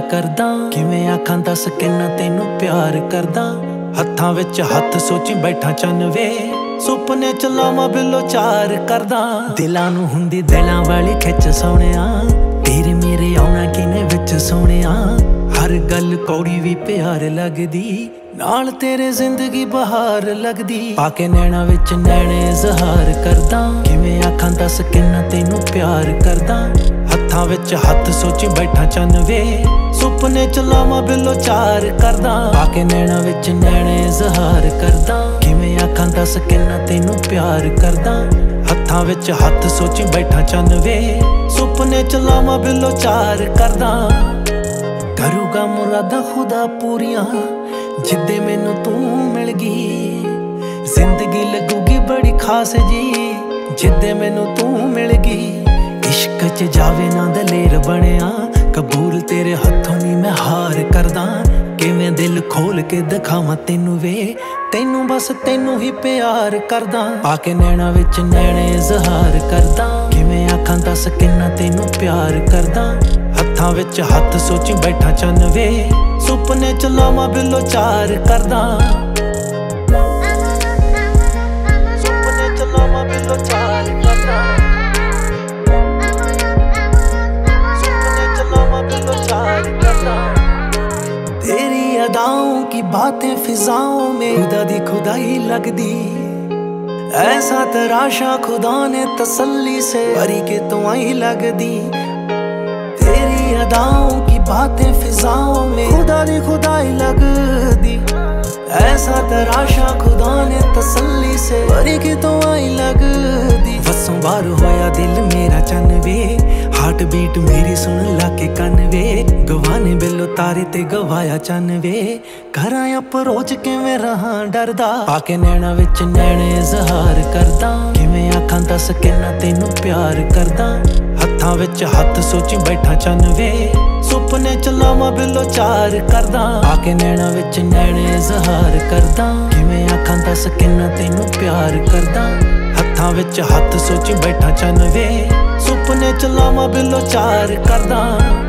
करदा। किवें आखां दस किन्ना तैनू प्यार करदा। हत्थां विच हत्थ सोची बैठा चन वे, सुपने च लावां बिलो चार करदा। दिलां नूं हुंदी दिलां वाली खिच सोहणिया, तेरे मेरे आउणा किने विच सोहणिया। हर गल कौड़ी भी प्यार लगदी, नाल तेरे जिंदगी बहार लगदी। पाके नैना विच नैणे इज़हार करदा। किवें आखां दस किन्ना तैनू प्यार करदा। हत्थां विच हत्थ सोची बैठा चन वे, सुपने च लावां बिलो चार करदा। पाके नैना विच नैणे इज़हार करदा। किवें आखां दस किन्ना तैनू प्यार करदा। हत्थां विच हत्थ सोची बैठा चन वे, सुपने च लावां बिलो चार करदा। करूगा मुरादा खुदा पूरियां, जिद्दे मैनू तू मिल गई। जिंदगी लगूगी बड़ी खास जी, जिद्दे मैनू तू मिल गई। इश्क च जावे ना दलेर बनिया, कबूल तेरे हत्थों नी मैं हार करदा। किवें दिल खोल के दिखावां तैनू वे, तैनू बस तैनू ही प्यार करदा। पाके नैना विच नैणे इज़हार करदा। किवें आखां दस किन्ना तैनू प्यार करदा। हत्थां विच हत्थ सोची बैठा चन वे, सुपने च लावां बिलो चार करदा। सुपने च लावां बिलो चार करदा। सुपने च लावां बिलो चार करदा। तेरी अदाओं की बातें फिजाओं में खुदा दी खुदाई लगदी। ऐसा तराशा खुदा ने तसल्ली से भरी के तो आई लगदी। तेरी अदाओं की बातें फिजाओं में खुदा दी खुदाई लगदी। ऐसा तराशा खुदा ने तसल्ली से भरी के तो आई लगदी। वसों बार होया दिल मेरा चन वे, हार्ट बीट मेरी सुन लाके कन वे। गवाने बिलो तारे ते गवाया चन वे, घरां अप्रोच किवें रहां डरदा। पाके नैना विच नैणे इज़हार करदा। किवें आखां दस किन्ना तैनू प्यार करदा। हत्थां विच हत्थ सोची बैठा चन वे, सुपने च लावां बिलो चार करदा। पाके नैना विच नैणे इज़हार करदा। किवें आखां दस किन्ना तैनू प्यार करदा। हत्थां विच हत्थ सोची बैठा चन वे, सुपने च लावां बिलो चार करदा।